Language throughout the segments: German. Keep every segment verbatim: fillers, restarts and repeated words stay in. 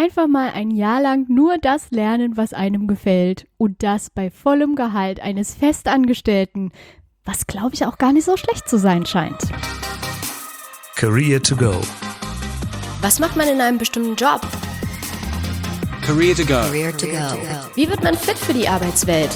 Einfach mal ein Jahr lang nur das lernen, was einem gefällt. Und das bei vollem Gehalt eines Festangestellten, was glaube ich auch gar nicht so schlecht zu sein scheint. Career to go. Was macht man in einem bestimmten Job? Career to go. Career to go. Wie wird man fit für die Arbeitswelt?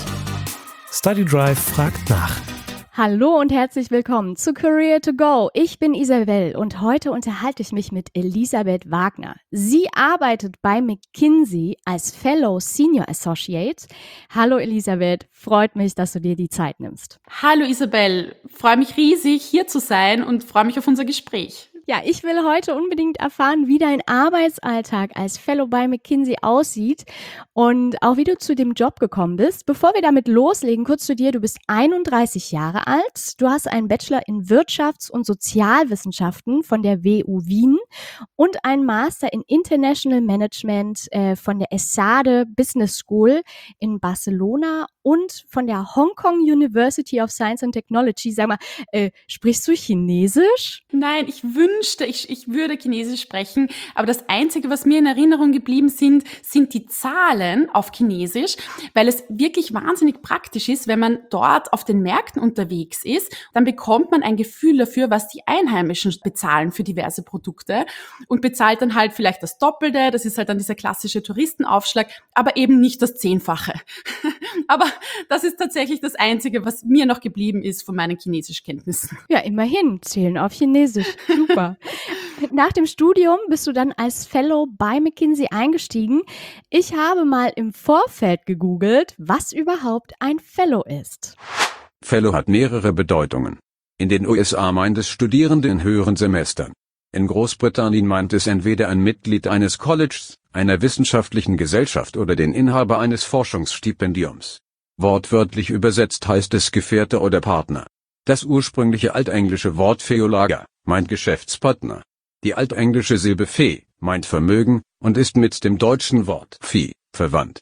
Study Drive fragt nach. Hallo und herzlich willkommen zu Career to Go. Ich bin Isabel und heute unterhalte ich mich mit Elisabeth Wagner. Sie arbeitet bei McKinsey als Fellow Senior Associate. Hallo Elisabeth, freut mich, dass du dir die Zeit nimmst. Hallo Isabel, freue mich riesig, hier zu sein und freue mich auf unser Gespräch. Ja, ich will heute unbedingt erfahren, wie dein Arbeitsalltag als Fellow bei McKinsey aussieht und auch wie du zu dem Job gekommen bist. Bevor wir damit loslegen, kurz zu dir. Du bist einunddreißig Jahre alt. Du hast einen Bachelor in Wirtschafts- und Sozialwissenschaften von der W U Wien und einen Master in International Management äh, von der ESADE Business School in Barcelona und von der Hong Kong University of Science and Technology. Sag mal, äh, sprichst du Chinesisch? Nein, ich wünschte, ich, ich würde Chinesisch sprechen, aber das Einzige, was mir in Erinnerung geblieben sind, sind die Zahlen auf Chinesisch, weil es wirklich wahnsinnig praktisch ist, wenn man dort auf den Märkten unterwegs ist, dann bekommt man ein Gefühl dafür, was die Einheimischen bezahlen für diverse Produkte und bezahlt dann halt vielleicht das Doppelte, das ist halt dann dieser klassische Touristenaufschlag, aber eben nicht das Zehnfache. Aber das ist tatsächlich das Einzige, was mir noch geblieben ist von meinen Chinesischkenntnissen. Ja, immerhin, zählen auf Chinesisch. Super. Nach dem Studium bist du dann als Fellow bei McKinsey eingestiegen. Ich habe mal im Vorfeld gegoogelt, was überhaupt ein Fellow ist. Fellow hat mehrere Bedeutungen. In den U S A meint es Studierende in höheren Semestern. In Großbritannien meint es entweder ein Mitglied eines Colleges, einer wissenschaftlichen Gesellschaft oder den Inhaber eines Forschungsstipendiums. Wortwörtlich übersetzt heißt es Gefährte oder Partner. Das ursprüngliche altenglische Wort Feolager meint Geschäftspartner. Die altenglische Silbe Fee meint Vermögen und ist mit dem deutschen Wort Vieh verwandt.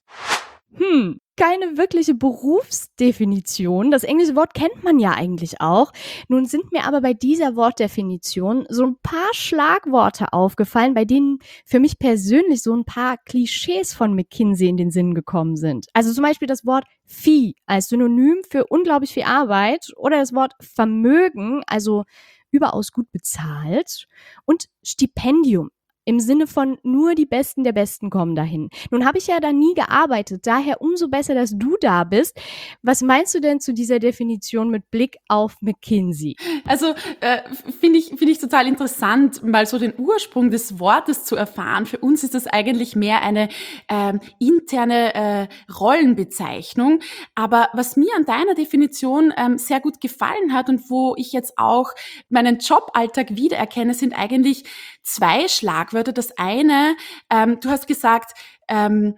Hm, keine wirkliche Berufsdefinition. Das englische Wort kennt man ja eigentlich auch. Nun sind mir aber bei dieser Wortdefinition so ein paar Schlagworte aufgefallen, bei denen für mich persönlich so ein paar Klischees von McKinsey in den Sinn gekommen sind. Also zum Beispiel das Wort Vieh als Synonym für unglaublich viel Arbeit oder das Wort Vermögen, also überaus gut bezahlt, und Stipendium. Im Sinne von nur die Besten der Besten kommen dahin. Nun habe ich ja da nie gearbeitet, daher umso besser, dass du da bist. Was meinst du denn zu dieser Definition mit Blick auf McKinsey? Also äh, finde ich, finde ich total interessant, mal so den Ursprung des Wortes zu erfahren. Für uns ist das eigentlich mehr eine ähm, interne äh, Rollenbezeichnung. Aber was mir an deiner Definition ähm, sehr gut gefallen hat und wo ich jetzt auch meinen Joballtag wiedererkenne, sind eigentlich zwei Schlagwörter. Das eine, ähm, du hast gesagt, ähm,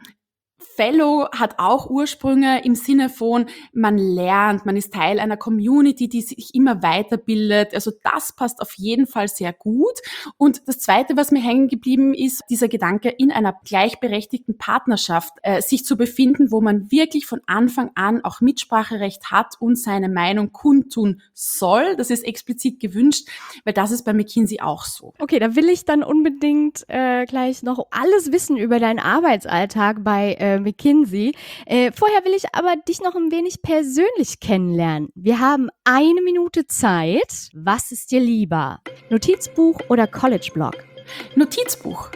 Fellow hat auch Ursprünge im Sinne von, man lernt, man ist Teil einer Community, die sich immer weiterbildet. Also das passt auf jeden Fall sehr gut. Und das Zweite, was mir hängen geblieben ist, dieser Gedanke, in einer gleichberechtigten Partnerschaft äh, sich zu befinden, wo man wirklich von Anfang an auch Mitspracherecht hat und seine Meinung kundtun soll. Das ist explizit gewünscht, weil das ist bei McKinsey auch so. Okay, da will ich dann unbedingt äh, gleich noch alles wissen über deinen Arbeitsalltag bei äh, McKinsey. Äh, vorher will ich aber dich noch ein wenig persönlich kennenlernen. Wir haben eine Minute Zeit. Was ist dir lieber? Notizbuch oder College-Blog? Notizbuch.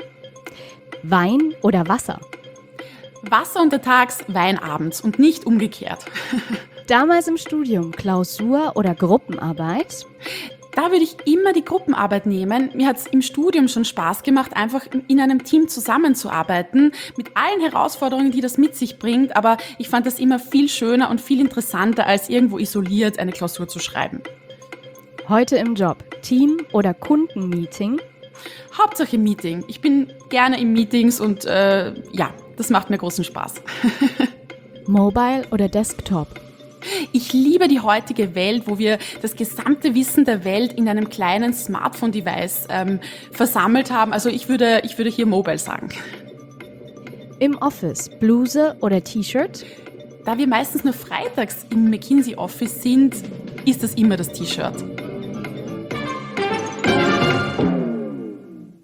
Wein oder Wasser? Wasser untertags, Wein abends und nicht umgekehrt. Damals im Studium Klausur oder Gruppenarbeit? Da würde ich immer die Gruppenarbeit nehmen. Mir hat es im Studium schon Spaß gemacht, einfach in einem Team zusammenzuarbeiten, mit allen Herausforderungen, die das mit sich bringt. Aber ich fand das immer viel schöner und viel interessanter, als irgendwo isoliert eine Klausur zu schreiben. Heute im Job, Team- oder Kundenmeeting? Hauptsache Meeting. Ich bin gerne in Meetings und äh, ja, das macht mir großen Spaß. Mobile oder Desktop? Ich liebe die heutige Welt, wo wir das gesamte Wissen der Welt in einem kleinen Smartphone-Device ähm, versammelt haben. Also ich würde, ich würde hier Mobile sagen. Im Office, Bluse oder T-Shirt? Da wir meistens nur freitags im McKinsey Office sind, ist das immer das T-Shirt. Vielen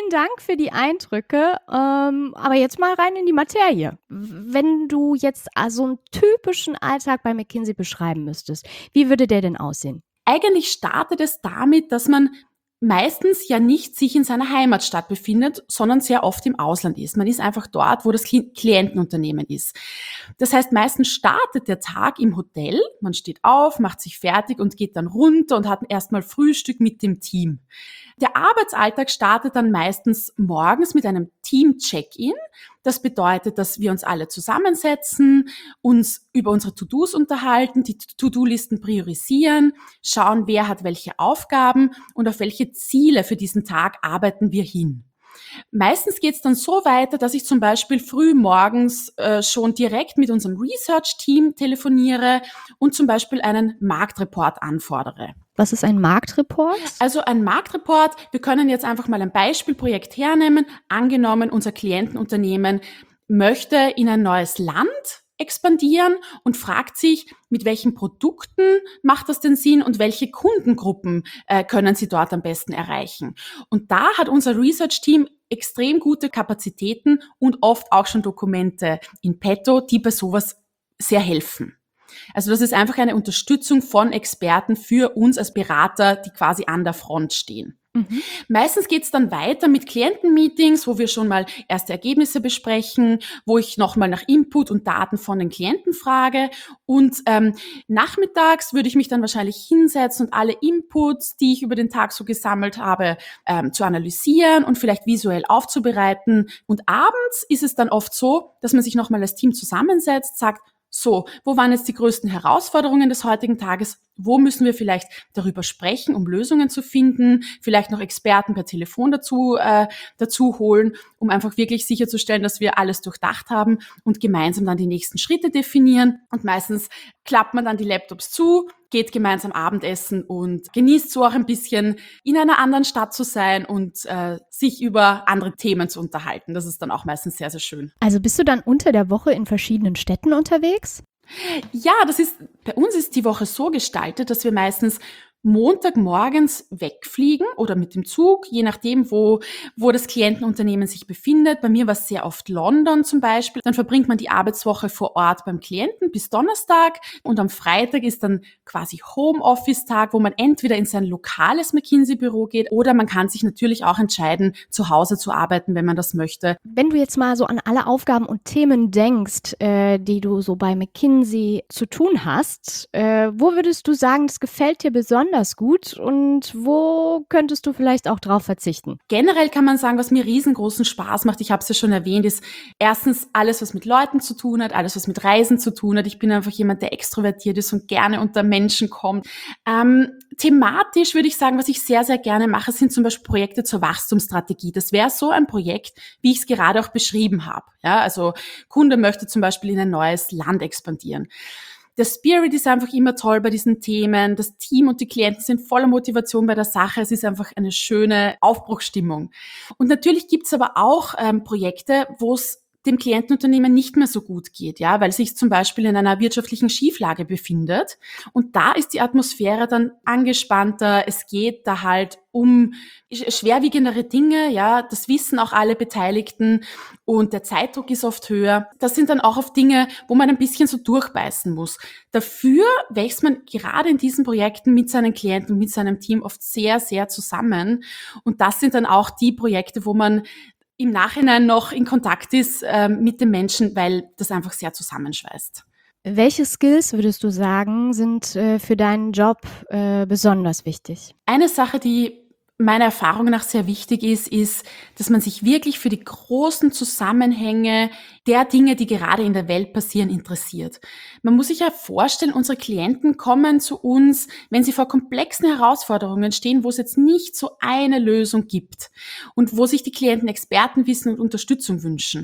vielen Dank für die Eindrücke. Ähm, aber jetzt mal rein in die Materie. Wenn du jetzt also einen typischen Alltag bei McKinsey beschreiben müsstest, wie würde der denn aussehen? Eigentlich startet es damit, dass man meistens ja nicht sich in seiner Heimatstadt befindet, sondern sehr oft im Ausland ist. Man ist einfach dort, wo das Klientenunternehmen ist. Das heißt, meistens startet der Tag im Hotel. Man steht auf, macht sich fertig und geht dann runter und hat erstmal Frühstück mit dem Team. Der Arbeitsalltag startet dann meistens morgens mit einem Team-Check-in. Das bedeutet, dass wir uns alle zusammensetzen, uns über unsere To-Dos unterhalten, die To-Do-Listen priorisieren, schauen, wer hat welche Aufgaben und auf welche Ziele für diesen Tag arbeiten wir hin. Meistens geht es dann so weiter, dass ich zum Beispiel früh morgens äh, schon direkt mit unserem Research-Team telefoniere und zum Beispiel einen Marktreport anfordere. Was ist ein Marktreport? Also ein Marktreport, wir können jetzt einfach mal ein Beispielprojekt hernehmen. Angenommen, unser Klientenunternehmen möchte in ein neues Land expandieren und fragt sich, mit welchen Produkten macht das denn Sinn und welche Kundengruppen äh, können sie dort am besten erreichen. Und da hat unser Research-Team extrem gute Kapazitäten und oft auch schon Dokumente in petto, die bei sowas sehr helfen. Also das ist einfach eine Unterstützung von Experten für uns als Berater, die quasi an der Front stehen. Mhm. Meistens geht's dann weiter mit Klientenmeetings, wo wir schon mal erste Ergebnisse besprechen, wo ich nochmal nach Input und Daten von den Klienten frage. Und ähm, nachmittags würde ich mich dann wahrscheinlich hinsetzen und alle Inputs, die ich über den Tag so gesammelt habe, ähm, zu analysieren und vielleicht visuell aufzubereiten. Und abends ist es dann oft so, dass man sich nochmal als Team zusammensetzt, sagt, so, wo waren jetzt die größten Herausforderungen des heutigen Tages? Wo müssen wir vielleicht darüber sprechen, um Lösungen zu finden? Vielleicht noch Experten per Telefon dazu, äh, dazu holen, um einfach wirklich sicherzustellen, dass wir alles durchdacht haben und gemeinsam dann die nächsten Schritte definieren. Und meistens klappt man dann die Laptops zu, geht gemeinsam Abendessen und genießt so auch ein bisschen in einer anderen Stadt zu sein und äh, sich über andere Themen zu unterhalten. Das ist dann auch meistens sehr, sehr schön. Also bist du dann unter der Woche in verschiedenen Städten unterwegs? Ja, das ist, bei uns ist die Woche so gestaltet, dass wir meistens Montagmorgens wegfliegen oder mit dem Zug, je nachdem, wo, wo das Klientenunternehmen sich befindet. Bei mir war es sehr oft London zum Beispiel. Dann verbringt man die Arbeitswoche vor Ort beim Klienten bis Donnerstag und am Freitag ist dann quasi Homeoffice-Tag, wo man entweder in sein lokales McKinsey-Büro geht oder man kann sich natürlich auch entscheiden, zu Hause zu arbeiten, wenn man das möchte. Wenn du jetzt mal so an alle Aufgaben und Themen denkst, äh, die du so bei McKinsey zu tun hast, äh, wo würdest du sagen, das gefällt dir besonders gut und wo könntest du vielleicht auch drauf verzichten? Generell kann man sagen, was mir riesengroßen Spaß macht, ich habe es ja schon erwähnt, ist erstens alles, was mit Leuten zu tun hat, alles, was mit Reisen zu tun hat. Ich bin einfach jemand, der extrovertiert ist und gerne unter Menschen kommt. Ähm, thematisch würde ich sagen, was ich sehr, sehr gerne mache, sind zum Beispiel Projekte zur Wachstumsstrategie. Das wäre so ein Projekt, wie ich es gerade auch beschrieben habe. Ja, also Kunde möchte zum Beispiel in ein neues Land expandieren. Der Spirit ist einfach immer toll bei diesen Themen. Das Team und die Klienten sind voller Motivation bei der Sache. Es ist einfach eine schöne Aufbruchsstimmung. Und natürlich gibt's aber auch ähm, Projekte, wo es dem Klientenunternehmen nicht mehr so gut geht, ja, weil es sich zum Beispiel in einer wirtschaftlichen Schieflage befindet. Und da ist die Atmosphäre dann angespannter. Es geht da halt um schwerwiegendere Dinge, ja, das wissen auch alle Beteiligten und der Zeitdruck ist oft höher. Das sind dann auch oft Dinge, wo man ein bisschen so durchbeißen muss. Dafür wächst man gerade in diesen Projekten mit seinen Klienten und mit seinem Team oft sehr, sehr zusammen. Und das sind dann auch die Projekte, wo man im Nachhinein noch in Kontakt ist äh, mit den Menschen, weil das einfach sehr zusammenschweißt. Welche Skills, würdest du sagen, sind äh, für deinen Job äh, besonders wichtig? Eine Sache, die meiner Erfahrung nach sehr wichtig ist, ist, dass man sich wirklich für die großen Zusammenhänge der Dinge, die gerade in der Welt passieren, interessiert. Man muss sich ja vorstellen, unsere Klienten kommen zu uns, wenn sie vor komplexen Herausforderungen stehen, wo es jetzt nicht so eine Lösung gibt und wo sich die Klienten Expertenwissen und Unterstützung wünschen.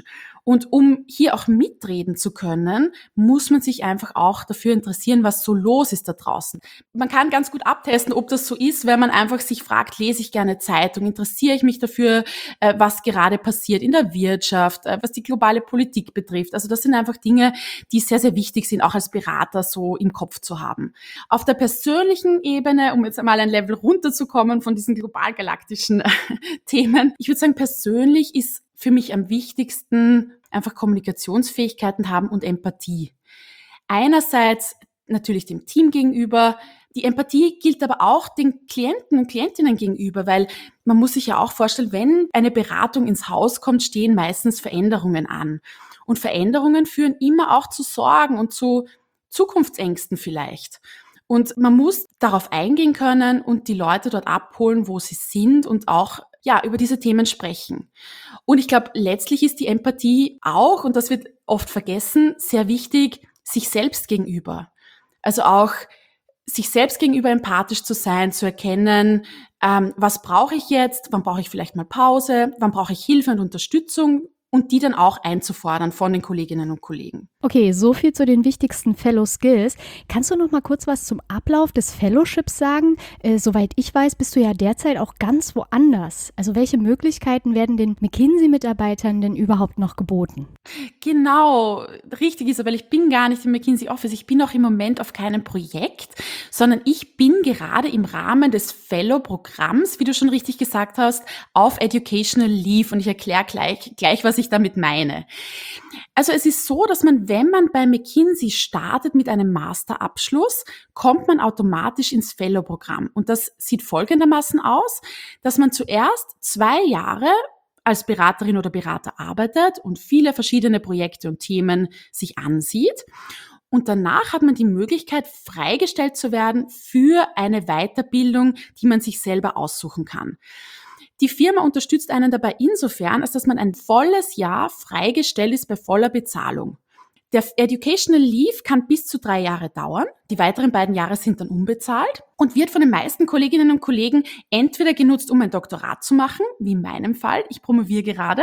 Und um hier auch mitreden zu können, muss man sich einfach auch dafür interessieren, was so los ist da draußen. Man kann ganz gut abtesten, ob das so ist, wenn man einfach sich fragt, lese ich gerne Zeitung, interessiere ich mich dafür, was gerade passiert in der Wirtschaft, was die globale Politik betrifft. Also das sind einfach Dinge, die sehr, sehr wichtig sind, auch als Berater so im Kopf zu haben. Auf der persönlichen Ebene, um jetzt einmal ein Level runterzukommen von diesen global-galaktischen Themen, ich würde sagen, persönlich ist für mich am wichtigsten einfach Kommunikationsfähigkeiten haben und Empathie. Einerseits natürlich dem Team gegenüber. Die Empathie gilt aber auch den Klienten und Klientinnen gegenüber, weil man muss sich ja auch vorstellen, wenn eine Beratung ins Haus kommt, stehen meistens Veränderungen an. Und Veränderungen führen immer auch zu Sorgen und zu Zukunftsängsten vielleicht. Und man muss darauf eingehen können und die Leute dort abholen, wo sie sind und auch ja, über diese Themen sprechen. Und ich glaube, letztlich ist die Empathie auch, und das wird oft vergessen, sehr wichtig, sich selbst gegenüber. Also auch sich selbst gegenüber empathisch zu sein, zu erkennen, ähm, was brauche ich jetzt, wann brauche ich vielleicht mal Pause, wann brauche ich Hilfe und Unterstützung und die dann auch einzufordern von den Kolleginnen und Kollegen. Okay, so viel zu den wichtigsten Fellow-Skills. Kannst du noch mal kurz was zum Ablauf des Fellowships sagen? Äh, soweit ich weiß, bist du ja derzeit auch ganz woanders. Also welche Möglichkeiten werden den McKinsey-Mitarbeitern denn überhaupt noch geboten? Genau, richtig, Isabel. Ich bin gar nicht im McKinsey Office. Ich bin auch im Moment auf keinem Projekt, sondern ich bin gerade im Rahmen des Fellow-Programms, wie du schon richtig gesagt hast, auf Educational Leave. Und ich erkläre gleich, gleich, was ich damit meine. Also es ist so, dass man, wenn man bei McKinsey startet mit einem Masterabschluss, kommt man automatisch ins Fellow-Programm. Und das sieht folgendermaßen aus, dass man zuerst zwei Jahre als Beraterin oder Berater arbeitet und viele verschiedene Projekte und Themen sich ansieht. Und danach hat man die Möglichkeit, freigestellt zu werden für eine Weiterbildung, die man sich selber aussuchen kann. Die Firma unterstützt einen dabei insofern, als dass man ein volles Jahr freigestellt ist bei voller Bezahlung. Der Educational Leave kann bis zu drei Jahre dauern. Die weiteren beiden Jahre sind dann unbezahlt und wird von den meisten Kolleginnen und Kollegen entweder genutzt, um ein Doktorat zu machen, wie in meinem Fall, ich promoviere gerade.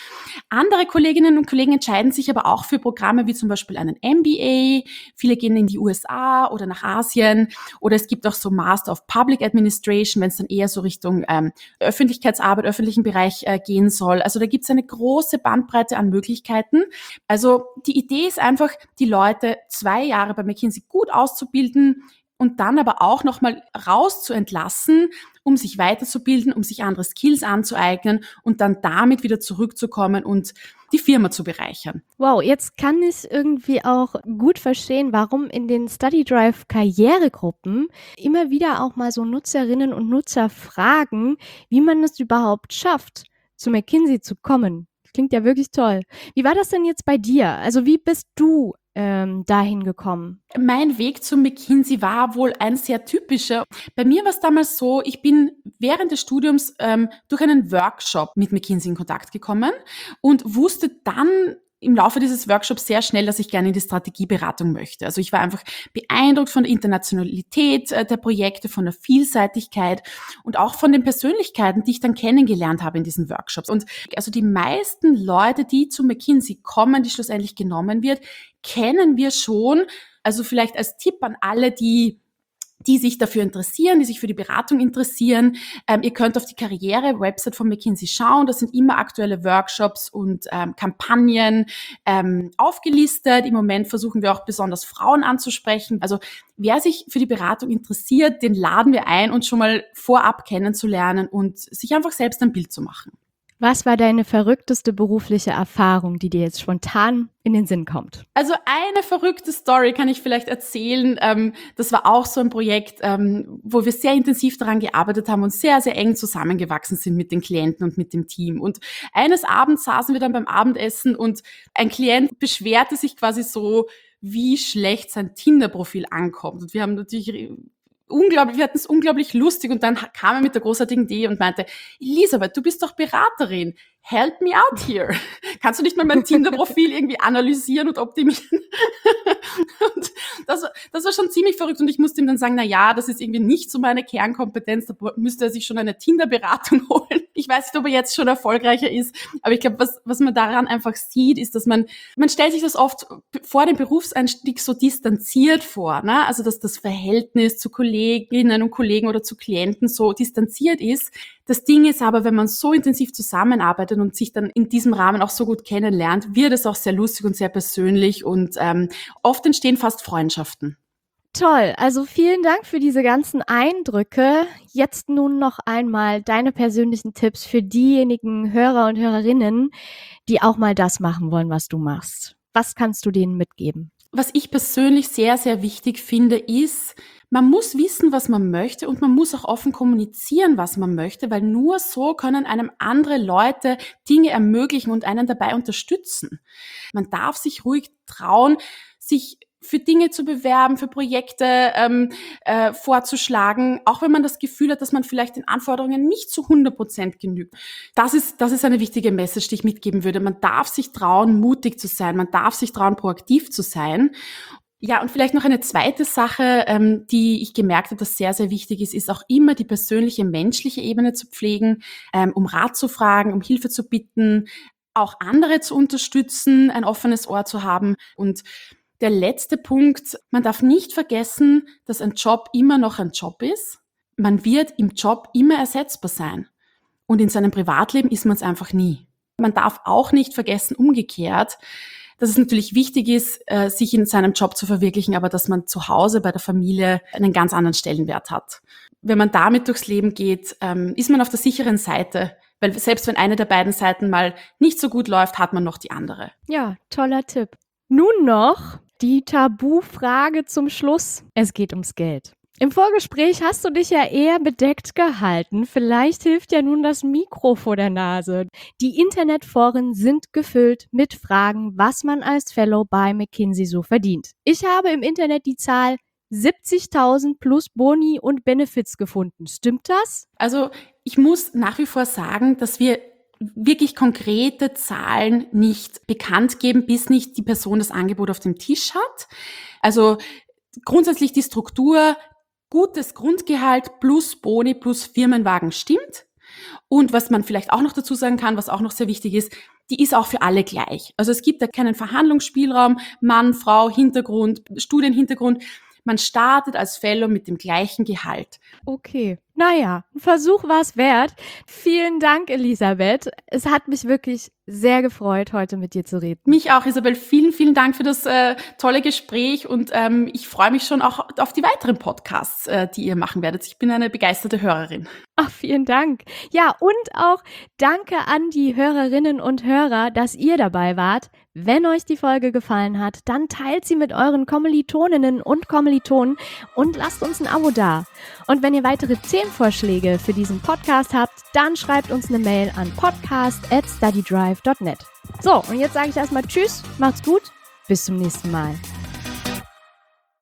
Andere Kolleginnen und Kollegen entscheiden sich aber auch für Programme wie zum Beispiel einen M B A. Viele gehen in die U S A oder nach Asien. Oder es gibt auch so Master of Public Administration, wenn es dann eher so Richtung ähm, Öffentlichkeitsarbeit, öffentlichen Bereich äh, gehen soll. Also da gibt es eine große Bandbreite an Möglichkeiten. Also die Idee ist einfach, die Leute zwei Jahre bei McKinsey gut auszubilden und dann aber auch nochmal rauszuentlassen, um sich weiterzubilden, um sich andere Skills anzueignen und dann damit wieder zurückzukommen und die Firma zu bereichern. Wow, jetzt kann ich irgendwie auch gut verstehen, warum in den Study Drive Karrieregruppen immer wieder auch mal so Nutzerinnen und Nutzer fragen, wie man es überhaupt schafft, zu McKinsey zu kommen. Das klingt ja wirklich toll. Wie war das denn jetzt bei dir? Also wie bist du ähm, dahin gekommen? Mein Weg zum McKinsey war wohl ein sehr typischer. Bei mir war es damals so, ich bin während des Studiums ähm, durch einen Workshop mit McKinsey in Kontakt gekommen und wusste dann im Laufe dieses Workshops sehr schnell, dass ich gerne in die Strategieberatung möchte. Also ich war einfach beeindruckt von der Internationalität der Projekte, von der Vielseitigkeit und auch von den Persönlichkeiten, die ich dann kennengelernt habe in diesen Workshops. Und also die meisten Leute, die zu McKinsey kommen, die schlussendlich genommen wird, kennen wir schon. Also vielleicht als Tipp an alle, die die sich dafür interessieren, die sich für die Beratung interessieren. Ähm, ihr könnt auf die Karriere-Website von McKinsey schauen. Da sind immer aktuelle Workshops und ähm, Kampagnen ähm, aufgelistet. Im Moment versuchen wir auch besonders Frauen anzusprechen. Also wer sich für die Beratung interessiert, den laden wir ein, uns schon mal vorab kennenzulernen und sich einfach selbst ein Bild zu machen. Was war deine verrückteste berufliche Erfahrung, die dir jetzt spontan in den Sinn kommt? Also eine verrückte Story kann ich vielleicht erzählen. Ähm, das war auch so ein Projekt, ähm, wo wir sehr intensiv daran gearbeitet haben und sehr, sehr eng zusammengewachsen sind mit den Klienten und mit dem Team. Und eines Abends saßen wir dann beim Abendessen und ein Klient beschwerte sich quasi so, wie schlecht sein Tinder-Profil ankommt. Und wir haben natürlich unglaublich, wir hatten es unglaublich lustig und dann kam er mit der großartigen Idee und meinte, Elisabeth, du bist doch Beraterin, help me out here. Kannst du nicht mal mein Tinder-Profil irgendwie analysieren und optimieren? Und das, das war schon ziemlich verrückt und ich musste ihm dann sagen, na ja, das ist irgendwie nicht so meine Kernkompetenz, da müsste er sich schon eine Tinder-Beratung holen. Ich weiß nicht, ob er jetzt schon erfolgreicher ist, aber ich glaube, was, was man daran einfach sieht, ist, dass man, man stellt sich das oft vor dem Berufseinstieg so distanziert vor, ne? Also, dass das Verhältnis zu Kolleginnen und Kollegen oder zu Klienten so distanziert ist. Das Ding ist aber, wenn man so intensiv zusammenarbeitet und sich dann in diesem Rahmen auch so gut kennenlernt, wird es auch sehr lustig und sehr persönlich und ähm, oft entstehen fast Freundschaften. Toll, also vielen Dank für diese ganzen Eindrücke. Jetzt nun noch einmal deine persönlichen Tipps für diejenigen Hörer und Hörerinnen, die auch mal das machen wollen, was du machst. Was kannst du denen mitgeben? Was ich persönlich sehr, sehr wichtig finde, ist, man muss wissen, was man möchte und man muss auch offen kommunizieren, was man möchte, weil nur so können einem andere Leute Dinge ermöglichen und einen dabei unterstützen. Man darf sich ruhig trauen, sich für Dinge zu bewerben, für Projekte ähm, äh, vorzuschlagen, auch wenn man das Gefühl hat, dass man vielleicht den Anforderungen nicht zu hundert Prozent genügt. Das ist, das ist eine wichtige Message, die ich mitgeben würde. Man darf sich trauen, mutig zu sein. Man darf sich trauen, proaktiv zu sein. Ja, und vielleicht noch eine zweite Sache, ähm, die ich gemerkt habe, dass sehr, sehr wichtig ist, ist auch immer die persönliche, menschliche Ebene zu pflegen, ähm, um Rat zu fragen, um Hilfe zu bitten, auch andere zu unterstützen, ein offenes Ohr zu haben. Und der letzte Punkt, man darf nicht vergessen, dass ein Job immer noch ein Job ist. Man wird im Job immer ersetzbar sein. Und in seinem Privatleben ist man es einfach nie. Man darf auch nicht vergessen, umgekehrt, dass es natürlich wichtig ist, sich in seinem Job zu verwirklichen, aber dass man zu Hause bei der Familie einen ganz anderen Stellenwert hat. Wenn man damit durchs Leben geht, ist man auf der sicheren Seite, weil selbst wenn eine der beiden Seiten mal nicht so gut läuft, hat man noch die andere. Ja, toller Tipp. Nun noch die Tabufrage zum Schluss. Es geht ums Geld. Im Vorgespräch hast du dich ja eher bedeckt gehalten. Vielleicht hilft ja nun das Mikro vor der Nase. Die Internetforen sind gefüllt mit Fragen, was man als Fellow bei McKinsey so verdient. Ich habe im Internet die Zahl siebzigtausend plus Boni und Benefits gefunden. Stimmt das? Also ich muss nach wie vor sagen, dass wir wirklich konkrete Zahlen nicht bekannt geben, bis nicht die Person das Angebot auf dem Tisch hat. Also grundsätzlich die Struktur, gutes Grundgehalt plus Boni plus Firmenwagen stimmt. Und was man vielleicht auch noch dazu sagen kann, was auch noch sehr wichtig ist, die ist auch für alle gleich. Also es gibt da keinen Verhandlungsspielraum, Mann, Frau, Hintergrund, Studienhintergrund. Man startet als Fellow mit dem gleichen Gehalt. Okay, naja, ein Versuch war es wert. Vielen Dank, Elisabeth. Es hat mich wirklich sehr gefreut, heute mit dir zu reden. Mich auch, Isabel. Vielen, vielen Dank für das äh, tolle Gespräch und ähm, ich freue mich schon auch auf die weiteren Podcasts, äh, die ihr machen werdet. Ich bin eine begeisterte Hörerin. Ach, vielen Dank. Ja, und auch danke an die Hörerinnen und Hörer, dass ihr dabei wart. Wenn euch die Folge gefallen hat, dann teilt sie mit euren Kommilitoninnen und Kommilitonen und lasst uns ein Abo da. Und wenn ihr weitere Themenvorschläge für diesen Podcast habt, dann schreibt uns eine Mail an podcast at studydrive dot net. So, und jetzt sage ich erstmal Tschüss, macht's gut, bis zum nächsten Mal.